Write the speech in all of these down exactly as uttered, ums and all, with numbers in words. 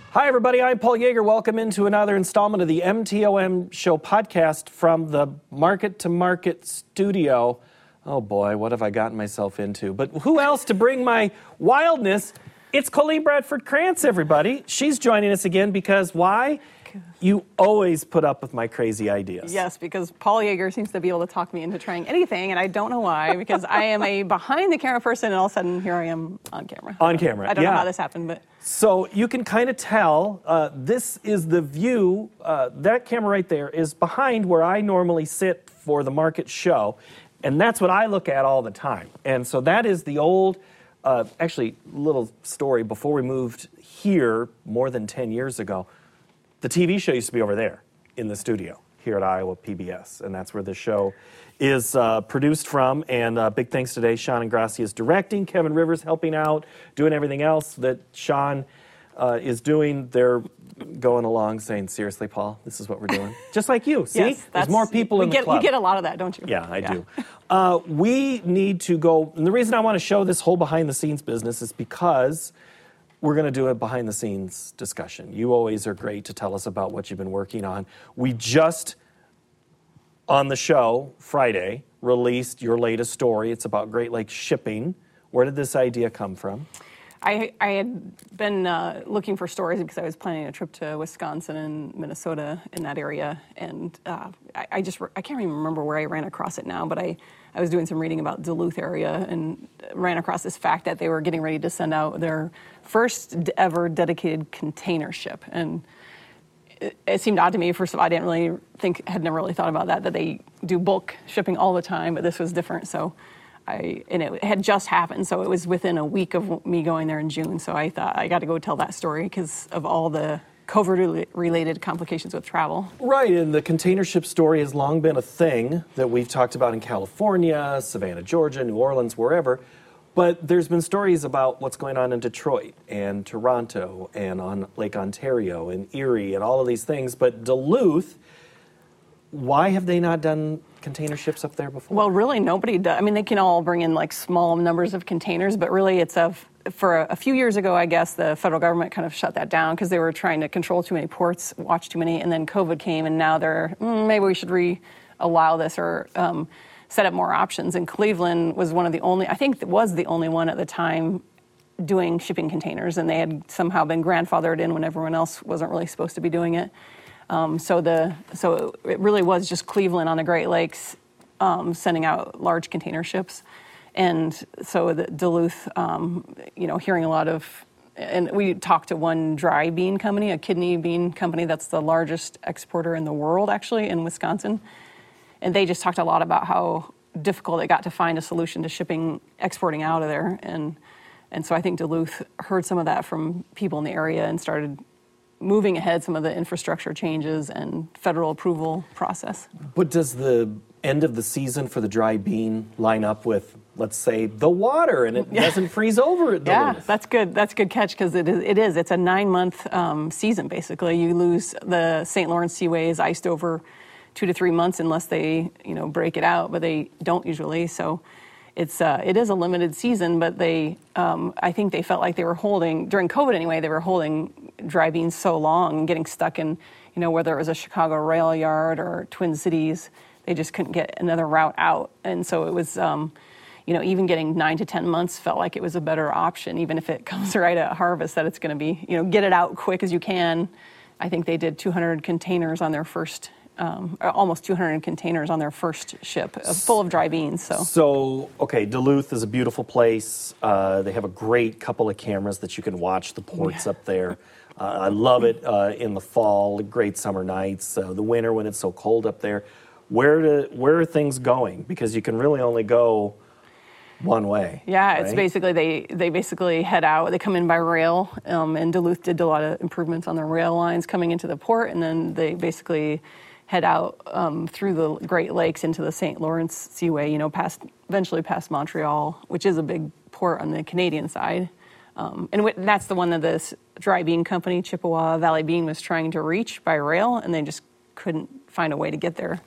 Hi, everybody. I'm Paul Yeager. Welcome into another installment of the M T O M Show podcast from the Market to Market studio. Oh, boy, what have I gotten myself into? But who else to bring my wildness? It's Colleen Bradford Krantz, everybody. She's joining us again because why? You always put up with my crazy ideas. Yes, because Paul Yeager seems to be able to talk me into trying anything, and I don't know why, because I am a behind-the-camera person, and all of a sudden, here I am on camera. On camera, I don't yeah. know how this happened, but... So you can kind of tell, uh, this is the view, uh, that camera right there is behind where I normally sit for the market show, and that's what I look at all the time. And so that is the old, uh, actually, little story, before we moved here more than ten years ago, the T V show used to be over there in the studio here at Iowa P B S, and that's where the show is uh, produced from. And uh, big thanks today, Sean Ingrassi is directing, Kevin Rivers helping out, doing everything else that Sean uh, is doing. They're going along saying, seriously, Paul, this is what we're doing. Just like you, see? Yes, There's more people in get, the club. You get a lot of that, don't you? Yeah, I yeah. do. Uh, we need to go, and the reason I want to show this whole behind-the-scenes business is because we're going to do a behind-the-scenes discussion. You always are great to tell us about what you've been working on. We just, on the show, Friday, released your latest story. It's about Great Lakes shipping. Where did this idea come from? I, I had been uh, looking for stories because I was planning a trip to Wisconsin and Minnesota in that area, and uh, I, I just I can't even remember where I ran across it now, but I, I was doing some reading about Duluth area and ran across this fact that they were getting ready to send out their first ever dedicated container ship, and it, it seemed odd to me. First of all, I didn't really think, had never really thought about that, that they do bulk shipping all the time, but this was different, so. I, and it had just happened, so it was within a week of me going there in June. So I thought I got to go tell that story because of all the COVID-related complications with travel. Right, and the container ship story has long been a thing that we've talked about in California, Savannah, Georgia, New Orleans, wherever. But there's been stories about what's going on in Detroit and Toronto and on Lake Ontario and Erie and all of these things. But Duluth, why have they not done container ships up there before? Well, really, nobody does. I mean, they can all bring in like small numbers of containers, but really it's a, for a, a few years ago, I guess, the federal government kind of shut that down because they were trying to control too many ports, watch too many, and then COVID came, and now they're, mm, maybe we should re-allow this or um, set up more options. And Cleveland was one of the only, I think it was the only one at the time doing shipping containers, and they had somehow been grandfathered in when everyone else wasn't really supposed to be doing it. Um, so the so it really was just Cleveland on the Great Lakes um, sending out large container ships, and so the Duluth, um, you know, hearing a lot of, and we talked to one dry bean company, a kidney bean company that's the largest exporter in the world actually in Wisconsin, and they just talked a lot about how difficult it got to find a solution to shipping, exporting out of there, and and so I think Duluth heard some of that from people in the area and started moving ahead some of the infrastructure changes and federal approval process. But does the end of the season for the dry bean line up with, let's say, the water, and it doesn't freeze over at Duluth? Yeah, that's good. That's a good catch because it is, it is. It's a nine-month um, season, basically. You lose the Saint Lawrence Seaway is iced over two to three months unless they, you know, break it out, but they don't usually. So it's uh, it is a limited season, but they, um, I think they felt like they were holding, during COVID anyway, they were holding dry beans so long and getting stuck in, you know, whether it was a Chicago rail yard or Twin Cities, they just couldn't get another route out. And so it was, um, you know, even getting nine to ten months felt like it was a better option, even if it comes right at harvest, that it's going to be, you know, get it out quick as you can. I think they did two hundred containers on their first Um, almost two hundred containers on their first ship, uh, full of dry beans. So, so okay, Duluth is a beautiful place. Uh, they have a great couple of cameras that you can watch the ports yeah. up there. Uh, I love it uh, in the fall, great summer nights, uh, the winter when it's so cold up there. Where to, where are things going? Because you can really only go one way. Yeah, right? It's basically, they, they basically head out, they come in by rail, um, and Duluth did a lot of improvements on their rail lines coming into the port, and then they basically head out um, through the Great Lakes into the Saint Lawrence Seaway, you know, past, eventually past Montreal, which is a big port on the Canadian side. Um, and, w- and that's the one that this dry bean company, Chippewa Valley Bean, was trying to reach by rail, and they just couldn't find a way to get there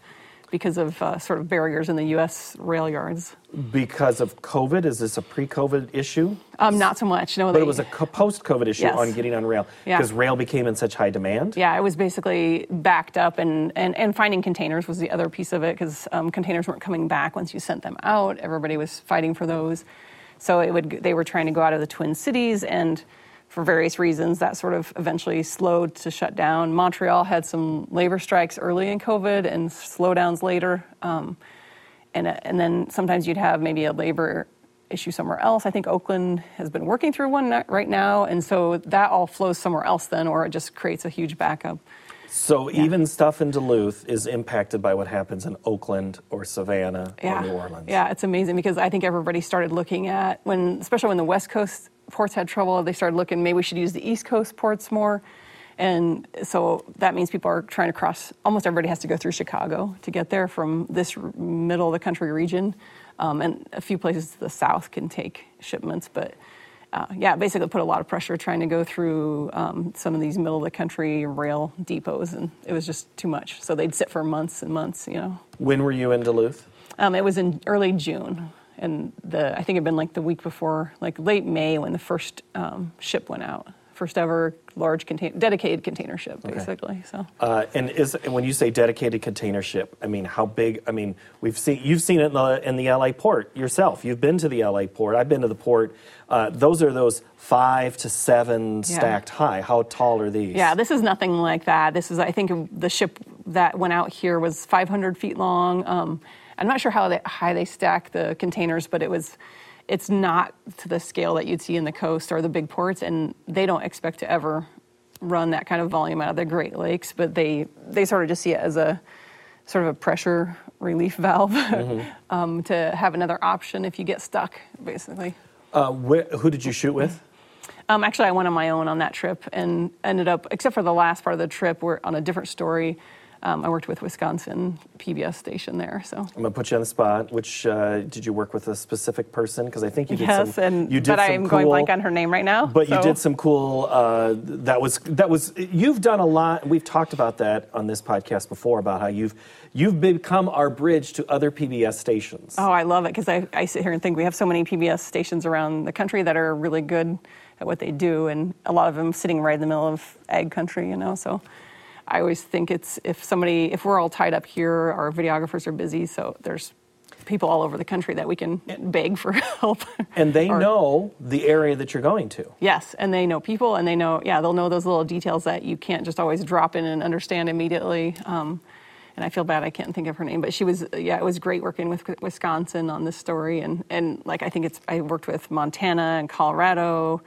because of uh, sort of barriers in the U S rail yards. Because of COVID? Is this a pre-COVID issue? Um, not so much. No, But they, it was a co- post-COVID issue Yes. on getting on rail Yeah. because rail became in such high demand? Yeah, it was basically backed up, and, and, and finding containers was the other piece of it, because um, containers weren't coming back once you sent them out. Everybody was fighting for those. So it would they were trying to go out of the Twin Cities, and for various reasons, that sort of eventually slowed to shut down. Montreal had some labor strikes early in COVID and slowdowns later. Um, and, and then sometimes you'd have maybe a labor issue somewhere else. I think Oakland has been working through one right now, and so that all flows somewhere else then, or it just creates a huge backup. So even stuff in Duluth is impacted by what happens in Oakland or Savannah Yeah. or New Orleans. Yeah, it's amazing, because I think everybody started looking at, when, especially when the West Coast ports had trouble, they started looking, maybe we should use the East Coast ports more. And so that means people are trying to cross, almost everybody has to go through Chicago to get there from this r- middle of the country region. Um, and a few places to the south can take shipments, but uh, yeah, basically put a lot of pressure trying to go through um, some of these middle of the country rail depots, and it was just too much. So they'd sit for months and months, you know. When were you in Duluth? Um, it was in early June, and the I think it'd been like the week before, like late May, when the first um, ship went out. First ever large contain- dedicated container ship, basically. Okay. So, uh, and is when you say dedicated container ship, I mean how big? I mean we've seen you've seen it in the, in the L A port yourself. You've been to the L A port. I've been to the port. Uh, those are those five to seven Yeah. stacked high. How tall are these? Yeah, this is nothing like that. This is, I think, the ship that went out here was five hundred feet long. Um, I'm not sure how they, high they stack the containers, but it was. It's not to the scale that you'd see in the coast or the big ports, and they don't expect to ever run that kind of volume out of the Great Lakes, but they, they sort of just see it as a sort of a pressure relief valve mm-hmm. um, to have another option if you get stuck, basically. Uh, wh- who did you shoot with? Um, actually, I went on my own on that trip and ended up, except for the last part of the trip, we're on a different story. Um, I worked with Wisconsin P B S station there, so. I'm gonna put you on the spot. Which uh, did you work with a specific person? Because I think you did yes, some. and you did but some I'm cool, going blank on her name right now. But so. you did some cool. Uh, that was that was. You've done a lot. We've talked about that on this podcast before about how you've you've become our bridge to other P B S stations. Oh, I love it, because I, I sit here and think we have so many P B S stations around the country that are really good at what they do, and a lot of them sitting right in the middle of ag country, you know. So I always think it's if somebody, if we're all tied up here, our videographers are busy, so there's people all over the country that we can beg for help. And they or, know the area that you're going to. Yes, and they know people, and they know, yeah, they'll know those little details that you can't just always drop in and understand immediately. Um, and I feel bad I can't think of her name, but she was, yeah, it was great working with Wisconsin on this story, and, and like I think it's, I worked with Montana and Colorado.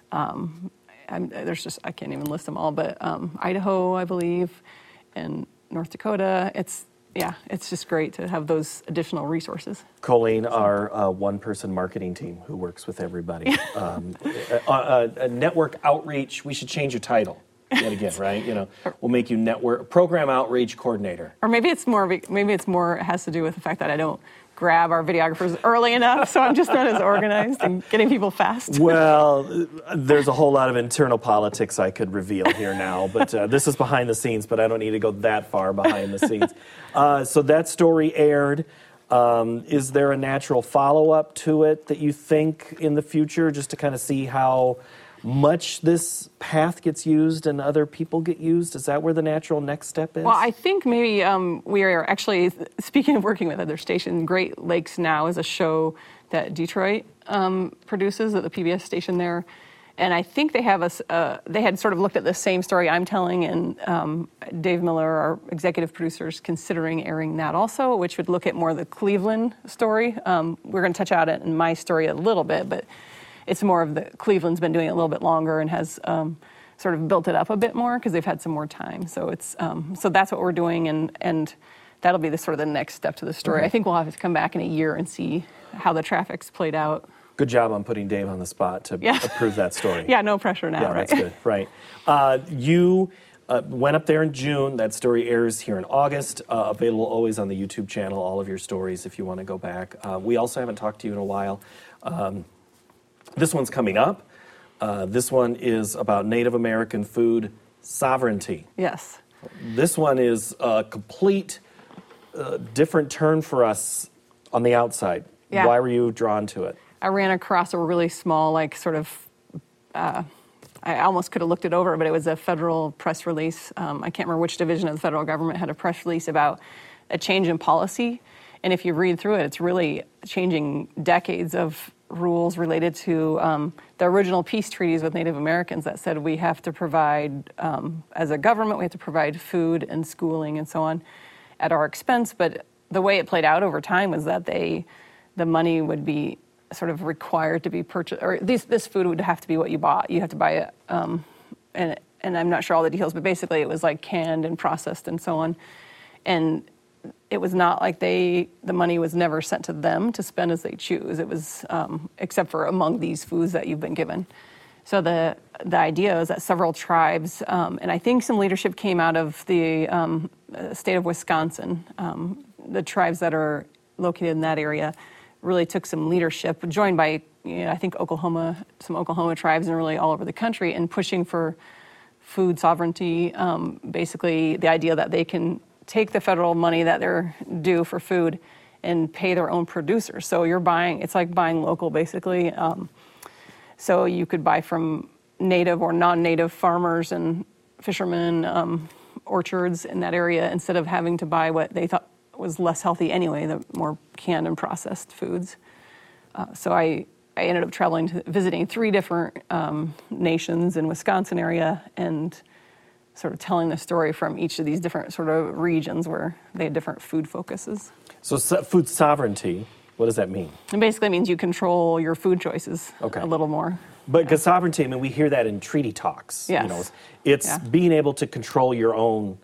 Um, I'm, there's just, I can't even list them all, but um, Idaho, I believe, and North Dakota. It's, yeah, it's just great to have those additional resources. Colleen, our uh, one-person marketing team who works with everybody. um, a, a, a network outreach, we should change your title yet again, right? You know, we'll make you network program outreach coordinator. Or maybe it's more, maybe it's more, it has to do with the fact that I don't grab our videographers early enough, so I'm just not as organized and getting people fast. Well, there's a whole lot of internal politics I could reveal here now, but uh, this is behind the scenes, but I don't need to go that far behind the scenes. Uh, so that story aired. Um, is there a natural follow-up to it that you think in the future, just to kind of see how much this path gets used and other people get used? Is that where the natural next step is? Well, I think maybe um, we are actually, speaking of working with other stations, Great Lakes Now is a show that Detroit um, produces at the P B S station there. And I think they have a, uh, they had sort of looked at the same story I'm telling, and um, Dave Miller, our executive producer, is considering airing that also, which would look at more of the Cleveland story. Um, we're going to touch on it in my story a little bit, but it's more of the Cleveland's been doing it a little bit longer and has um, sort of built it up a bit more because they've had some more time. So it's um, so that's what we're doing, and and that'll be the sort of the next step to the story. Okay. I think we'll have to come back in a year and see how the traffic's played out. Good job on putting Dave on the spot to Yeah. approve that story. Yeah, no pressure now, yeah, right? that's good. Right. Uh, you uh, went up there in June. That story airs here in August. Uh, available always on the YouTube channel, all of your stories if you want to go back. Uh, we also haven't talked to you in a while. Um, this one's coming up. Uh, this one is about Native American food sovereignty. Yes. This one is a complete a different turn for us on the outside. Yeah. Why were you drawn to it? I ran across a really small, like, sort of, uh, I almost could have looked it over, but it was a federal press release. Um, I can't remember which division of the federal government had a press release about a change in policy. And if you read through it, it's really changing decades of rules related to um, the original peace treaties with Native Americans that said we have to provide, um, as a government, we have to provide food and schooling and so on at our expense. But the way it played out over time was that they, the money would be sort of required to be purchased, or this this food would have to be what you bought. You have to buy it, um, and and I'm not sure all the details, but basically it was like canned and processed and so on. And it was not like they, the money was never sent to them to spend as they choose. It was, um, except for among these foods that you've been given. So the the idea is that several tribes, um, and I think some leadership came out of the um, state of Wisconsin, um, the tribes that are located in that area, really took some leadership, joined by, you know, I think Oklahoma, some Oklahoma tribes, and really all over the country, in pushing for food sovereignty. Um, basically, the idea that they can take the federal money that they're due for food and pay their own producers. So you're buying, it's like buying local, basically. Um, so you could buy from native or non-native farmers and fishermen, um, orchards in that area, instead of having to buy what they thought was less healthy anyway, the more canned and processed foods. Uh, so I, I ended up traveling to visiting three different um, nations in Wisconsin area, and sort of telling the story from each of these different sort of regions where they had different food focuses. So, so food sovereignty, what does that mean? It basically means you control your food choices okay. a little more. But because yeah. sovereignty, I mean, we hear that in treaty talks. Yes. You know, it's yeah. being able to control your own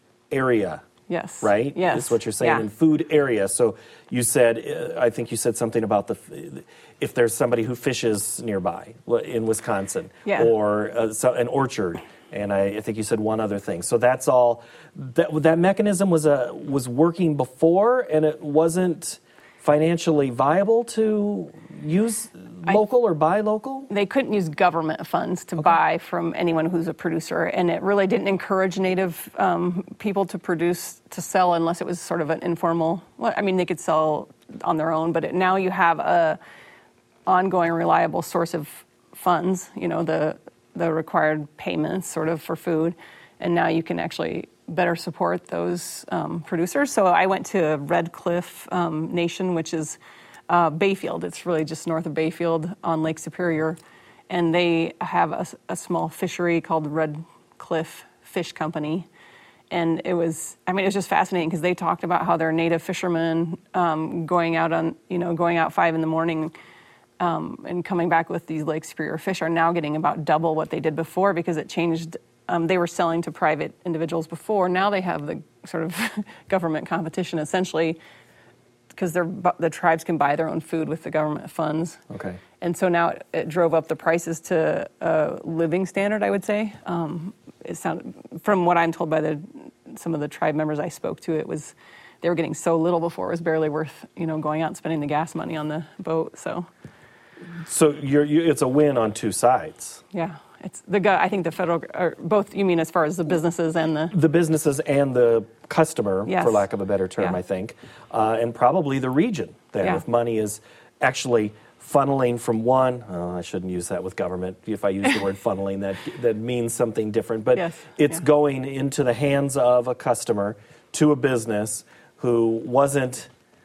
area. Yes. Right? Yes. Is what you're saying, yeah. in food area. So you said, uh, I think you said something about the, if there's somebody who fishes nearby in Wisconsin, yeah. or uh, so, an orchard, and I, I think you said one other thing. So that's all, that, that mechanism was, a, was working before, and it wasn't financially viable to use local I, or buy local? They couldn't use government funds to okay. buy from anyone who's a producer, and it really didn't encourage Native um, people to produce, to sell, unless it was sort of an informal, well, I mean, they could sell on their own, but it, now you have a ongoing, reliable source of funds, you know, the the required payments sort of for food, and now you can actually better support those um, producers. So I went to Red Cliff um, Nation, which is uh, Bayfield. It's really just north of Bayfield on Lake Superior, and they have a, a small fishery called Red Cliff Fish Company. And it was, I mean, it was just fascinating because they talked about how their native fishermen um, going out on, you know, going out five in the morning Um, and coming back with these Lake Superior fish are now getting about double what they did before, because it changed. Um, they were selling to private individuals before. Now they have the sort of government competition, essentially, because the tribes can buy their own food with the government funds. Okay. And so now it, it drove up the prices to a living standard, I would say. Um, it sounded, from what I'm told by the some of the tribe members I spoke to, it was they were getting so little before it was barely worth, you know, going out and spending the gas money on the boat. So. So you're, you, it's a win on two sides. Yeah, it's the guy. I think the federal, or both. You mean as far as the businesses and the the businesses and the customer, yes. for lack of a better term, yeah. I think, uh, and probably the region. Then, yeah. if money is actually funneling from one, oh, I shouldn't use that with government. If I use the word funneling, that that means something different. But yes. it's yeah. going into the hands of a customer to a business who wasn't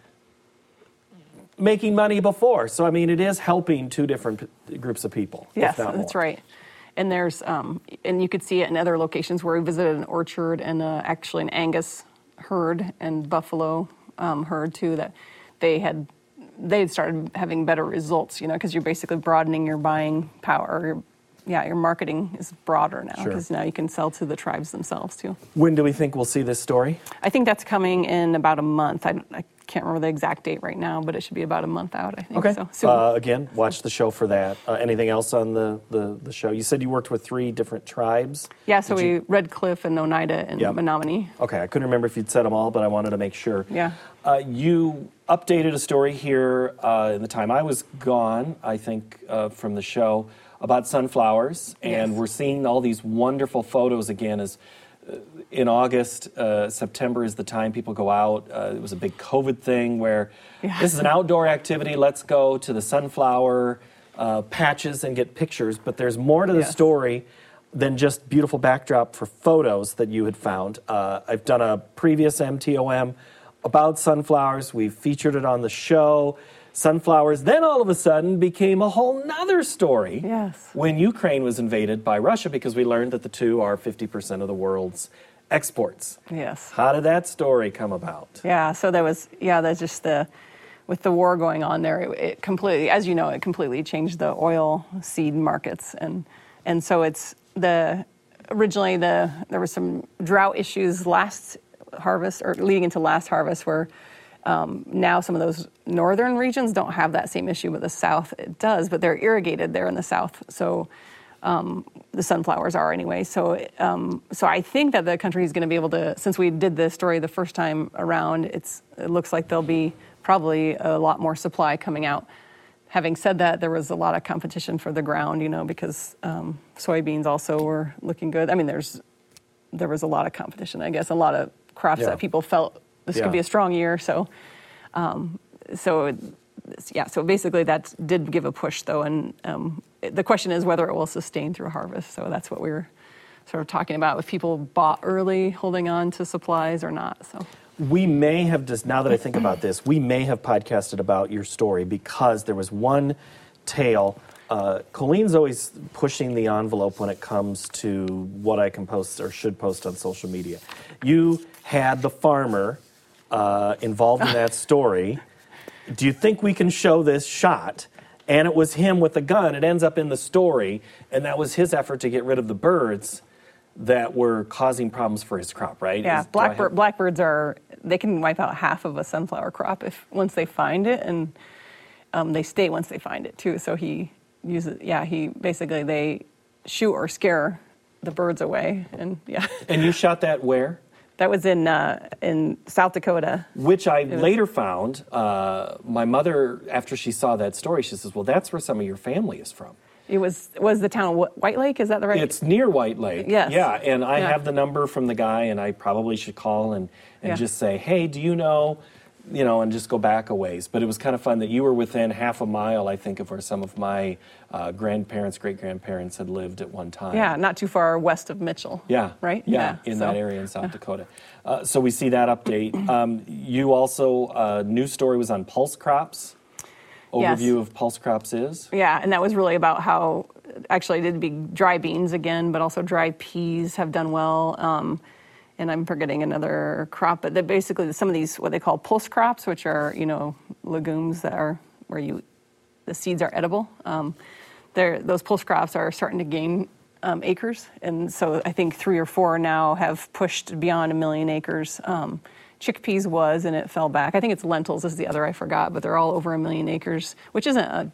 making money before. So, I mean, it is helping two different p- groups of people. Yes, if not that's more. right. And there's, um, and you could see it in other locations where we visited an orchard and uh, actually an Angus herd and buffalo um, herd too, that they had, they had started having better results, you know, because you're basically broadening your buying power. Your, yeah, your marketing is broader now, because sure. now you can sell to the tribes themselves too. When do we think we'll see this story? I think that's coming in about a month. I, I can't remember the exact date right now, but it should be about a month out, I think. Okay. So, soon. Uh, again, watch the show for that. Uh, anything else on the, the, the show? You said you worked with three different tribes. Yeah, so Did we, you... Red Cliff and Oneida and yep. Menominee. Okay, I couldn't remember if you'd said them all, but I wanted to make sure. Yeah. Uh, you updated a story here uh, in the time I was gone, I think, uh, from the show about sunflowers, and yes. we're seeing all these wonderful photos again as in August, uh, September is the time people go out. Uh, it was a big COVID thing where Yeah. this is an outdoor activity. Let's go to the sunflower uh, patches and get pictures. But there's more to the Yes. story than just beautiful backdrop for photos that you had found. Uh, I've done a previous M T O M about sunflowers. We've featured it on the show. Sunflowers then all of a sudden became a whole nother story Yes. when Ukraine was invaded by Russia, because we learned that the two are fifty percent of the world's exports. Yes. How did that story come about? Yeah, so there was, yeah, that's just the, with the war going on there, it, it completely, as you know, it completely changed the oil seed markets. And and so it's the, originally the, there were some drought issues last harvest, or leading into last harvest, where um, now some of those northern regions don't have that same issue, but the south it does, but they're irrigated there in the south. So Um, the sunflowers are anyway. So, um, so I think that the country is going to be able to, since we did this story the first time around, it's, it looks like there'll be probably a lot more supply coming out. Having said that, there was a lot of competition for the ground, you know, because um, soybeans also were looking good. I mean, there's there was a lot of competition, I guess, a lot of crops Yeah. that people felt this Yeah. could be a strong year. So, um, so. It, Yeah, so basically that did give a push, though, and um, the question is whether it will sustain through harvest. So that's what we were sort of talking about, if people bought early, holding on to supplies or not. So We may have just, now that I think about this, we may have podcasted about your story because there was one tale. Uh, Colleen's always pushing the envelope when it comes to what I can post or should post on social media. You had the farmer uh, involved in that story. Do you think we can show this shot? And it was him with the gun. It ends up in the story, and that was his effort to get rid of the birds that were causing problems for his crop, right? yeah, Is- do I blackbird, have- blackbirds are, they can wipe out half of a sunflower crop if once they find it, and um, they stay once they find it too. So he uses, yeah, he basically, they shoot or scare the birds away, and yeah. And you shot that where? That was in uh, in South Dakota. Which I was- later found, uh, my mother, after she saw that story, she says, well, that's where some of your family is from. It was was the town of Wh- White Lake, is that the right? It's near White Lake. Yes. Yeah, and I Yeah. have the number from the guy, and I probably should call and, and Yeah. just say, hey, do you know, you know, and just go back a ways. But it was kind of fun that you were within half a mile, I think, of where some of my uh, grandparents, great-grandparents had lived at one time. Yeah, not too far west of Mitchell. Yeah. Right? Yeah, Yeah, in so- that area in South Dakota. Uh, so we see that update. Um, you also, uh, news story was on pulse crops. Yes. Overview of pulse crops is? Yeah, and that was really about how, actually, it did be dry beans again, but also dry peas have done well. Um, and I'm forgetting another crop, but they're basically some of these, what they call pulse crops, which are, you know, legumes that are where you, the seeds are edible. Um, they're, those pulse crops are starting to gain um, acres. And so I think three or four now have pushed beyond a million acres. Um, chickpeas was, and it fell back. I think it's lentils is the other I forgot, but they're all over a million acres, which isn't a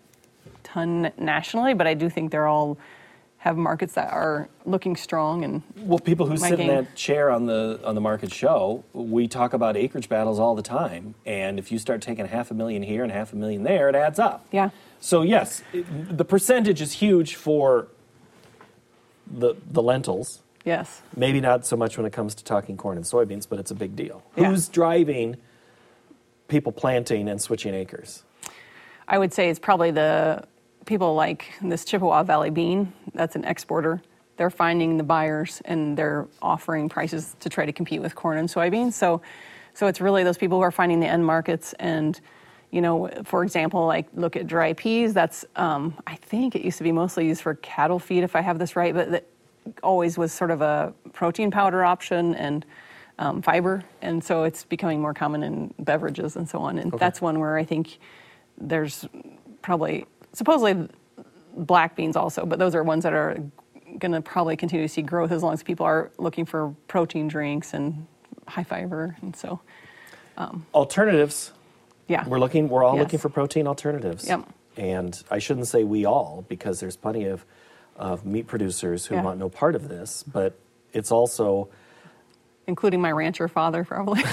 ton nationally, but I do think they're all have markets that are looking strong. And Well, people who My sit in game. that chair on the on the market show, we talk about acreage battles all the time. And if you start taking half a million here and half a million there, it adds up. yeah, So yes, it, the percentage is huge for the the lentils. yes. Maybe not so much when it comes to talking corn and soybeans, but it's a big deal. Yeah. Who's driving people planting and switching acres? I would say it's probably the people like this Chippewa Valley bean. That's an exporter. They're finding the buyers and they're offering prices to try to compete with corn and soybeans. So, so it's really those people who are finding the end markets. And, you know, for example, like look at dry peas. That's um, I think it used to be mostly used for cattle feed, if I have this right, but that always was sort of a protein powder option and um, fiber. And so it's becoming more common in beverages and so on. And that's one where I think there's probably supposedly black beans also, but those are ones that are going to probably continue to see growth as long as people are looking for protein drinks and high fiber. And so, Alternatives. yeah. We're looking. We're all Yes. looking for protein alternatives. Yep. And I shouldn't say we all, because there's plenty of, of meat producers who Yeah. want no part of this. But it's also Including my rancher father, probably.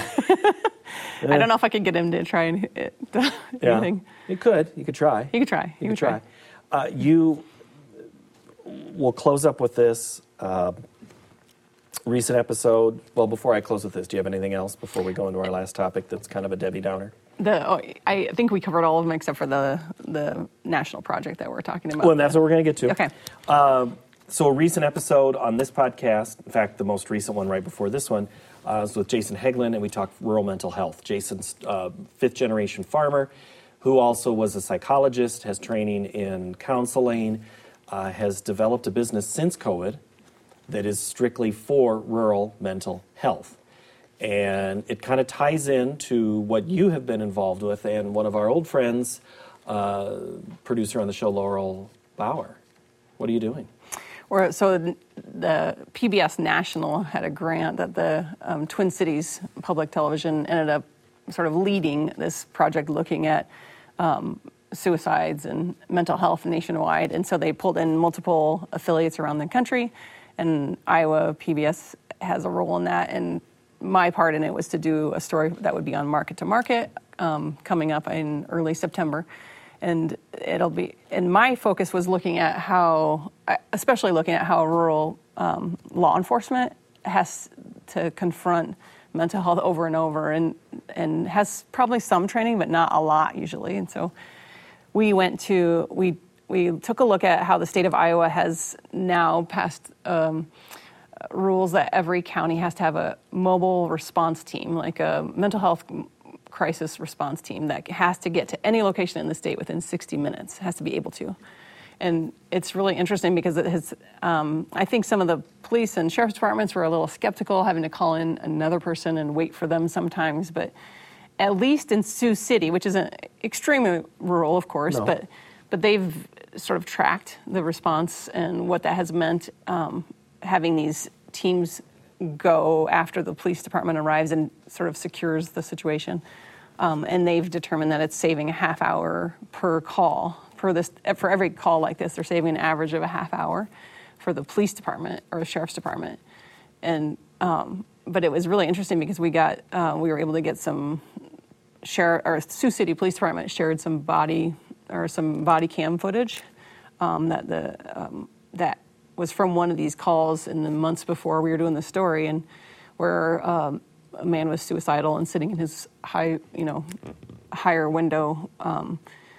I don't know if I could get him to try and it, anything. You could. You could try. You could try. You could try. Uh, you will close up with this. Uh, recent episode. Well, before I close with this, do you have anything else before we go into our last topic that's kind of a Debbie Downer? The oh, I think we covered all of them except for the the national project that we're talking about. Well, and that's what we're going to get to. Okay. Um, so a recent episode on this podcast, in fact, the most recent one right before this one, uh, was with Jason Heglin, and we talked rural mental health. Jason's uh, fifth-generation farmer, who also was a psychologist, has training in counseling, uh, has developed a business since COVID that is strictly for rural mental health. And it kind of ties into what you have been involved with, and one of our old friends, uh, producer on the show, Laurel Bauer. What are you doing? Or, so the, the P B S National had a grant that the um, Twin Cities Public Television ended up sort of leading this project looking at um, suicides and mental health nationwide. And so they pulled in multiple affiliates around the country, and Iowa P B S has a role in that. And my part in it was to do a story that would be on Market to Market um, coming up in early September. And it'll be, and my focus was looking at how, especially looking at how rural um, law enforcement has to confront mental health over and over, and and has probably some training, but not a lot usually. And so we went to, we we took a look at how the state of Iowa has now passed um, rules that every county has to have a mobile response team, like a mental health crisis response team that has to get to any location in the state within sixty minutes, has to be able to. And it's really interesting because it has, um, I think some of the police and sheriff's departments were a little skeptical having to call in another person and wait for them sometimes, but at least in Sioux City, which isn't extremely rural, of course, no. but but they've sort of tracked the response and what that has meant, um, having these teams go after the police department arrives and sort of secures the situation. Um, and they've determined that it's saving a half hour per call. For this, for every call like this, they're saving an average of a half hour for the police department or the sheriff's department. And um, but it was really interesting because we got uh, we were able to get some sheriff or Sioux City Police Department shared some body or some body cam footage um, that the um, that was from one of these calls in the months before we were doing the story, and where um, a man was suicidal and sitting in his high, you know, higher window, um,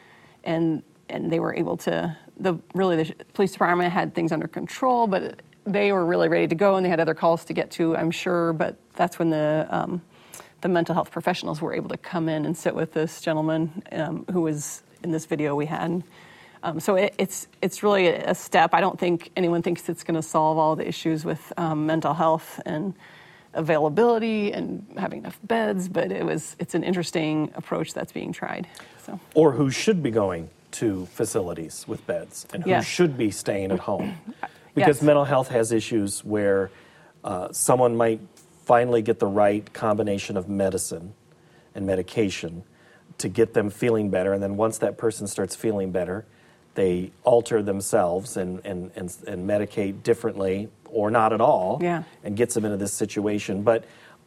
and and they were able to. The really the police department had things under control, but they were really ready to go, and they had other calls to get to, I'm sure. But that's when the um, the mental health professionals were able to come in and sit with this gentleman um, who was in this video we had. Um, so it, it's it's really a step. I don't think anyone thinks it's going to solve all the issues with um, mental health and availability and having enough beds, but it was it's an interesting approach that's being tried. So. Or who should be going to facilities with beds, and who Yes. should be staying at home. Because Yes. mental health has issues where uh, someone might finally get the right combination of medicine and medication to get them feeling better, and then once that person starts feeling better, they alter themselves and, and, and, and medicate differently or not at all, Yeah. and gets them into this situation. But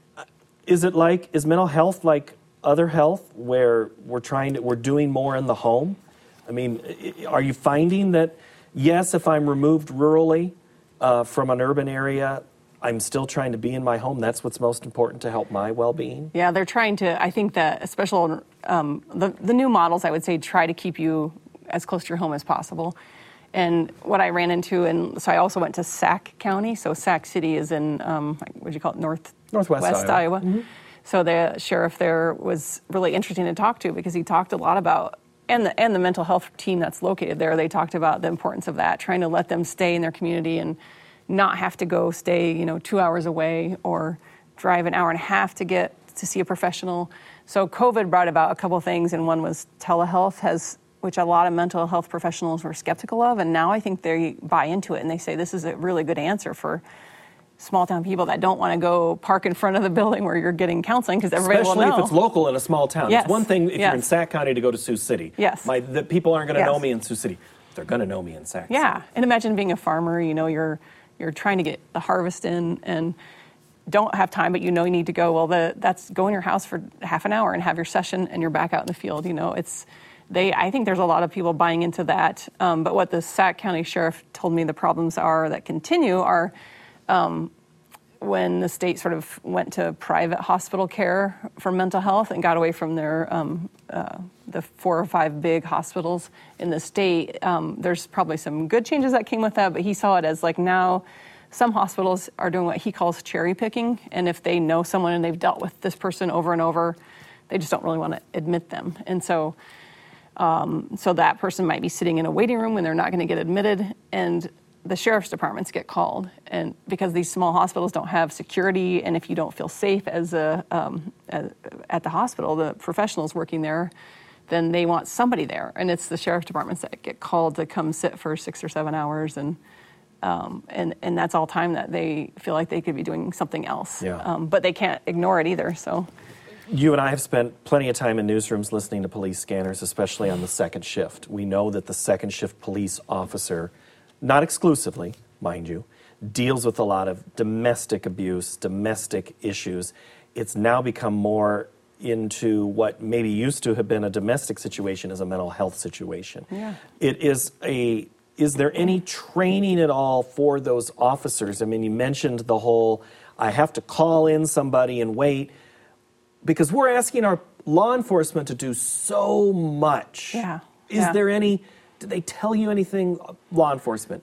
is it like, is mental health like other health where we're trying to, we're doing more in the home? I mean, i- are you finding that, yes, if I'm removed rurally uh, from an urban area, I'm still trying to be in my home? That's what's most important to help my well-being? Yeah, they're trying to, I think that especially um, the, the new models, I would say, try to keep you as close to your home as possible. And what I ran into, and so I also went to Sac County. So Sac City is in, um, what do you call it, North Northwest West Iowa. Iowa. Mm-hmm. So the sheriff there was really interesting to talk to because he talked a lot about, and the, and the mental health team that's located there, they talked about the importance of that, trying to let them stay in their community and not have to go stay, you know, two hours away or drive an hour and a half to get to see a professional. So COVID brought about a couple of things, and one was telehealth has, which a lot of mental health professionals were skeptical of, and now I think they buy into it and they say this is a really good answer for small town people that don't want to go park in front of the building where you're getting counseling because everybody Especially will know. if it's local in a small town. Yes. It's one thing if Yes. you're in Sac County to go to Sioux City. Yes. My, the people aren't going to Yes. know me in Sioux City. They're going to know me in Sac Yeah, City. and imagine being a farmer. You know, you're you're trying to get the harvest in and don't have time, but you know you need to go. Well, the that's go in your house for half an hour and have your session, and you're back out in the field. You know, it's they. I think there's a lot of people buying into that. Um, but what the Sac County Sheriff told me the problems are that continue are. Um, when the state sort of went to private hospital care for mental health and got away from their um, uh, the four or five big hospitals in the state. Um, there's probably some good changes that came with that, but he saw it as like now some hospitals are doing what he calls cherry picking, and if they know someone and they've dealt with this person over and over, they just don't really want to admit them. And so, um, so that person might be sitting in a waiting room when they're not going to get admitted, and the sheriff's departments get called, and because these small hospitals don't have security, and if you don't feel safe as a um, as, at the hospital, the professionals working there, then they want somebody there, and it's the sheriff's departments that get called to come sit for six or seven hours, and um, and and that's all time that they feel like they could be doing something else. Yeah. Um, but they can't ignore it either. So. You and I have spent plenty of time in newsrooms listening to police scanners, especially on the second shift. We know that the second shift police officer, not exclusively, mind you, deals with a lot of domestic abuse, domestic issues. It's now become more into what maybe used to have been a domestic situation as a mental health situation. Yeah. It is a, is there any training at all for those officers? I mean, you mentioned the whole, I have to call in somebody and wait, because we're asking our law enforcement to do so much. Yeah. Is yeah. there any, did they tell you anything, law enforcement?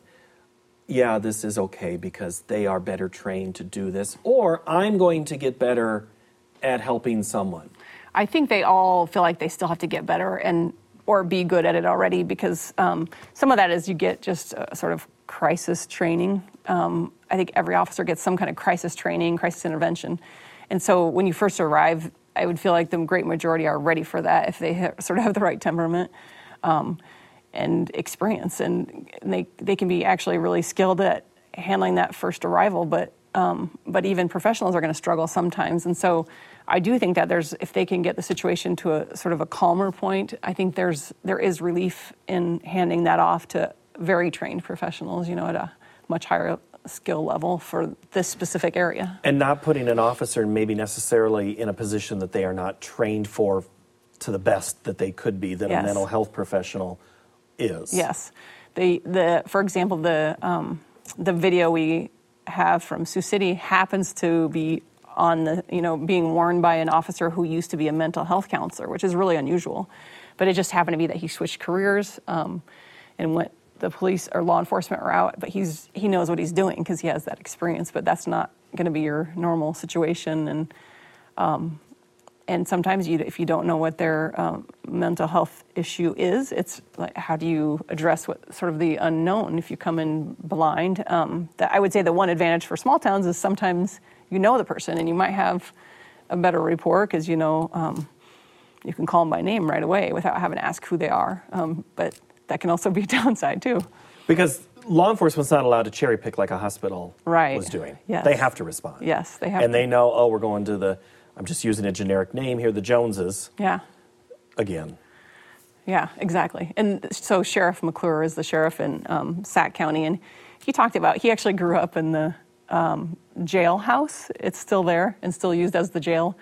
Yeah, this is okay because they are better trained to do this, or I'm going to get better at helping someone. I think they all feel like they still have to get better and or be good at it already, because um, some of that is you get just a sort of crisis training. Um, I think every officer gets some kind of crisis training, crisis intervention. And so when you first arrive, I would feel like the great majority are ready for that if they ha- sort of have the right temperament um, and experience. And they they can be actually really skilled at handling that first arrival, but um, but even professionals are going to struggle sometimes. And so I do think that there's, if they can get the situation to a sort of a calmer point, I think there's there is relief in handing that off to very trained professionals, you know, at a much higher skill level for this specific area. And not putting an officer maybe necessarily in a position that they are not trained for to the best that they could be, that Yes. a mental health professional is. Yes. The, the, for example, the, um, the video we have from Sioux City happens to be on the, you know, being worn by an officer who used to be a mental health counselor, which is really unusual. But it just happened to be that he switched careers um, and went the police or law enforcement route, but he's he knows what he's doing because he has that experience. But that's not going to be your normal situation, and um, and sometimes you, if you don't know what their um, mental health issue is, it's like, how do you address what sort of the unknown if you come in blind? Um, that I would say the one advantage for small towns is sometimes you know the person and you might have a better rapport because you know um, you can call them by name right away without having to ask who they are. Um, but that can also be a downside too. Because law enforcement's not allowed to cherry pick like a hospital right. was doing. Yes. They have to respond. Yes, they have And to. they know, oh, we're going to the, I'm just using a generic name here, the Joneses, Yeah. again. Yeah, exactly. And so Sheriff McClure is the sheriff in um, Sac County, and he talked about, he actually grew up in the um, jailhouse. It's still there and still used as the jail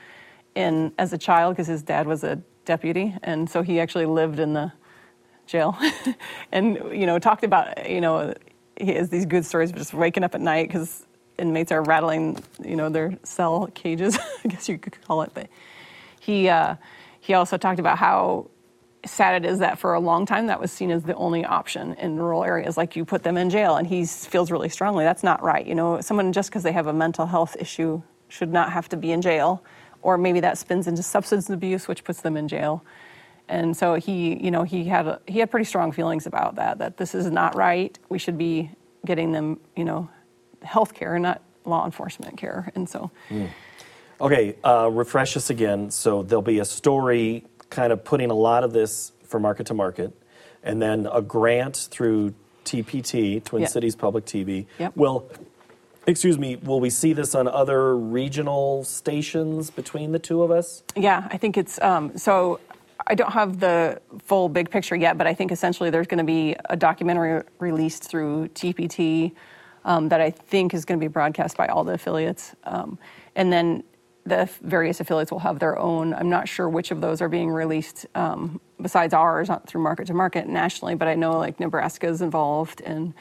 in as a child because his dad was a deputy, and so he actually lived in the jail and, you know, talked about, you know, he has these good stories of just waking up at night because inmates are rattling, you know, their cell cages, I guess you could call it. But he, uh, he also talked about how sad it is that for a long time that was seen as the only option in rural areas, like you put them in jail, and he feels really strongly that's not right. You know, someone just because they have a mental health issue should not have to be in jail, or maybe that spins into substance abuse, which puts them in jail. And so he, you know, he had a, he had pretty strong feelings about that, that this is not right. We should be getting them, you know, health care, not law enforcement care. And so. Mm. Okay, uh, refresh us again. So there'll be a story kind of putting a lot of this for market to market, and then a grant through T P T, Twin Yep. Cities Public T V. Yep. Will, excuse me, will we see this on other regional stations between the two of us? Yeah, I think it's, um, so I don't have the full big picture yet, but I think essentially there's going to be a documentary released through T P T um, that I think is going to be broadcast by all the affiliates. Um, and then the various affiliates will have their own. I'm not sure which of those are being released um, besides ours, not through market to market nationally, but I know like Nebraska is involved, and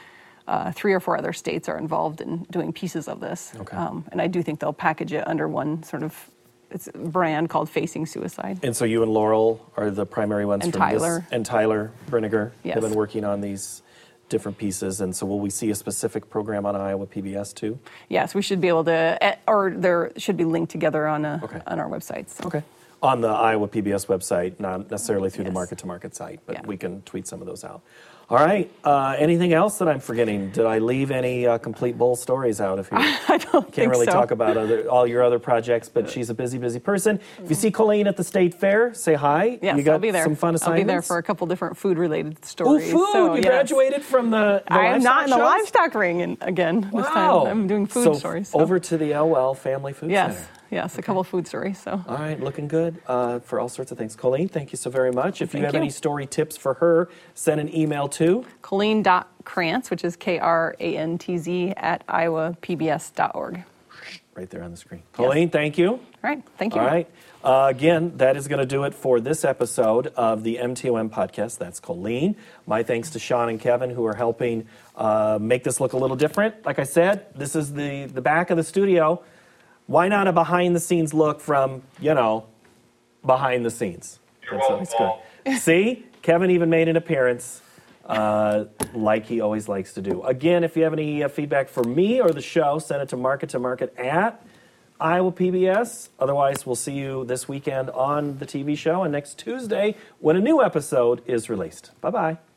uh, three or four other states are involved in doing pieces of this. Okay. Um, and I do think they'll package it under one sort of it's a brand called Facing Suicide. And so you and Laurel are the primary ones And from Tyler. this, and Tyler Brinegar Yes. have been working on these different pieces. And so will we see a specific program on Iowa P B S too? Yes, we should be able to, eh, or there should be linked together on a, Okay. on our website. So. Okay. On the Iowa P B S website, not necessarily through the Yes. market-to-market site, but Yeah. we can tweet some of those out. All right. Uh, anything else that I'm forgetting? Did I leave any uh, complete bull stories out of here? I don't Can't think really so. talk about other, all your other projects, but she's a busy, busy person. If you see Colleen at the state fair, say hi. Yes, you got I'll be there. some fun I'll assignments. be there for a couple different food-related Ooh, stories. food! So, you yes. graduated from the, the I am not in the livestock shows? livestock ring in, again this Wow. time. I'm doing food so stories. So. Over to the Elwell Family Food yes, Center. yes, a couple food stories. So. All right, looking good uh, for all sorts of things. Colleen, thank you so very much. If you Thank have you. any story tips for her, send an email to. Colleen dot Krantz, which is K R A N T Z, at iowa p b s dot org. Right there on the screen. Colleen, thank you. All right, thank you. All right. Uh, again, that is going to do it for this episode of the M T O M podcast. That's Colleen. My thanks to Sean and Kevin, who are helping uh, make this look a little different. Like I said, this is the, the back of the studio. Why not a behind-the-scenes look from, you know, behind the scenes? You're That's welcome, always good. See? Kevin even made an appearance. Uh, like he always likes to do. Again, if you have any uh, feedback for me or the show, send it to market to market at Iowa P B S. Otherwise, we'll see you this weekend on the T V show and next Tuesday when a new episode is released. Bye-bye.